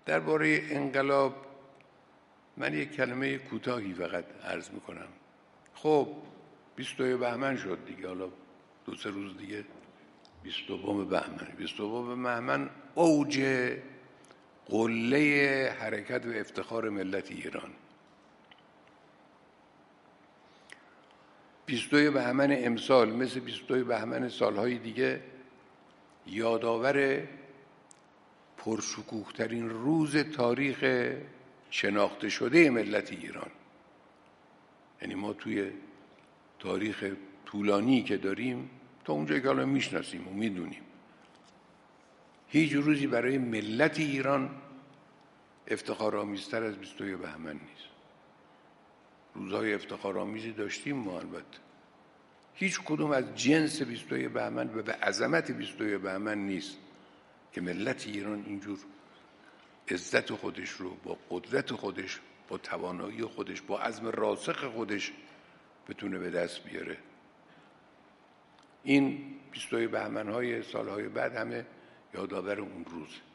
درباره انقلاب من یک کلمه کوتاهی فقط عرض میکنم. خب 22 بهمن شد دیگه، حالا 2-3 روز دیگه 22 بهمن. 22 بهمن اوج قله حرکت و افتخار ملت ایران. 22 بهمن امسال مثل 22 بهمن سالهای دیگه یادآور پرشکوه‌ترین روز تاریخ شناخته شده ملت ایران. یعنی ما توی تاریخ طولانی که داریم، تا اونجایی که حالا میشناسیم و میدونیم، هیچ روزی برای ملت ایران افتخارآمیزتر از 22 بهمن نیست. روزهای افتخارآمیزی داشتیم ما، البته هیچ کدوم از جنس 22 بهمن و به عظمت 22 بهمن نیست که ملت ایران اینجور عزت خودش رو با قدرت خودش، با توانایی خودش، با عزم راسخ خودش بتونه به دست بیاره. این 22 بهمن‌های سالهای بعد همه یادآور اون روز.